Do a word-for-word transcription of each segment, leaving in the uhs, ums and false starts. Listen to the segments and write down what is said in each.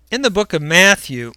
In the book of Matthew,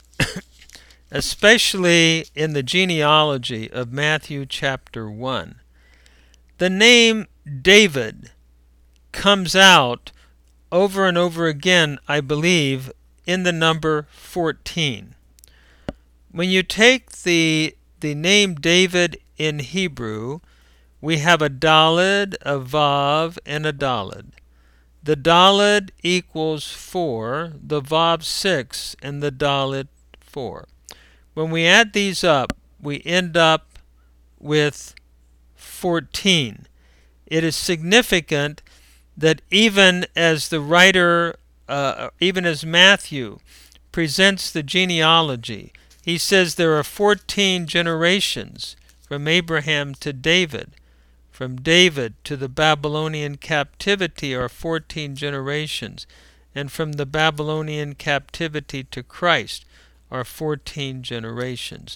especially in the genealogy of Matthew chapter one, the name David comes out over and over again, I believe, in the number fourteen. When you take the, the name David in Hebrew, we have a Daled, a Vav, and a Daled. The Daled equals four, the Vav six, and the Daled four. When we add these up, we end up with fourteen. It is significant that even as the writer, uh, even as Matthew presents the genealogy, he says there are fourteen generations from Abraham to David. From David to the Babylonian captivity are fourteen generations, and from the Babylonian captivity to Christ are fourteen generations.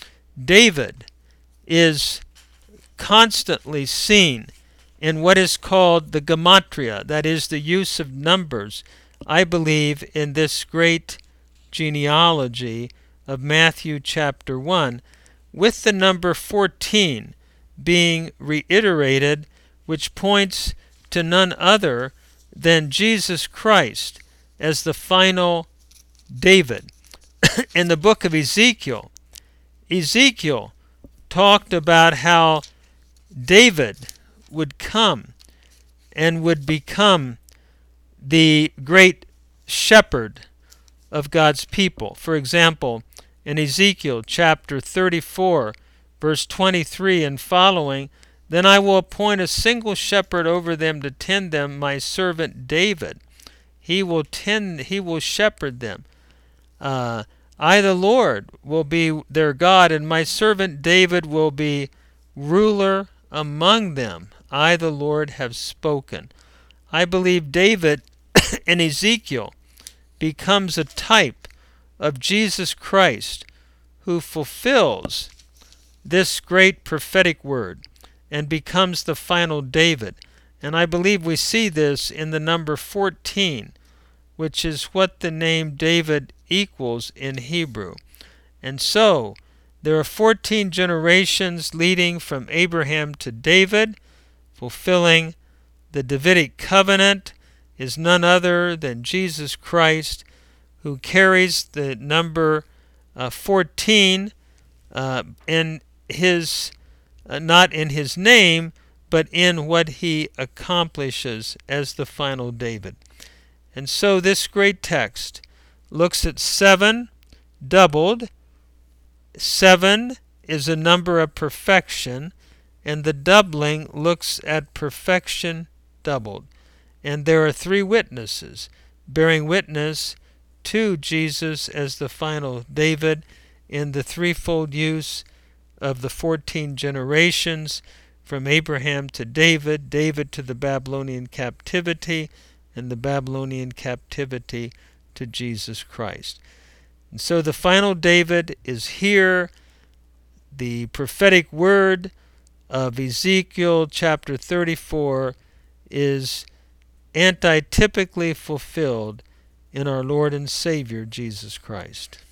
David is constantly seen in what is called the gematria, that is, the use of numbers, I believe, in this great genealogy of Matthew chapter one, with the number fourteen being reiterated, which points to none other than Jesus Christ as the final David. In the book of Ezekiel, Ezekiel talked about how David would come and would become the great shepherd of God's people. For example, in Ezekiel chapter thirty-four, verse twenty-three and following, "Then I will appoint a single shepherd over them to tend them, my servant David. He will tend, he will shepherd them. Uh, I, the Lord, will be their God, and my servant David will be ruler among them. I, the Lord, have spoken." I believe David in Ezekiel becomes a type of Jesus Christ, who fulfills this great prophetic word and becomes the final David. And I believe we see this in the number fourteen, which is what the name David equals in Hebrew. And so there are fourteen generations leading from Abraham to David. Fulfilling the Davidic covenant is none other than Jesus Christ, who carries the number uh, fourteen uh, in his, uh, not in his name, but in what he accomplishes as the final David. And so this great text looks at seven doubled. Seven is a number of perfection, and the doubling looks at perfection doubled. And there are three witnesses bearing witness to Jesus as the final David in the threefold use of the fourteen generations from Abraham to David, David to the Babylonian captivity, and the Babylonian captivity to Jesus Christ. And so the final David is here. The prophetic word of Ezekiel chapter thirty-four is antitypically fulfilled in our Lord and Savior Jesus Christ.